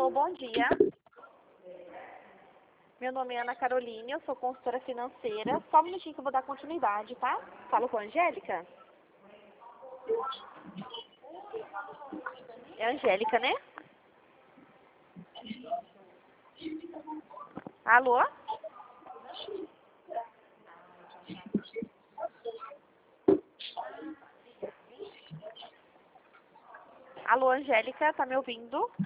Alô, bom dia. Meu nome é Ana Caroline, eu sou consultora financeira. Só um minutinho que eu vou dar continuidade, tá? Falo com a Angélica? É a Angélica, né? Alô? Alô, Angélica, tá me ouvindo?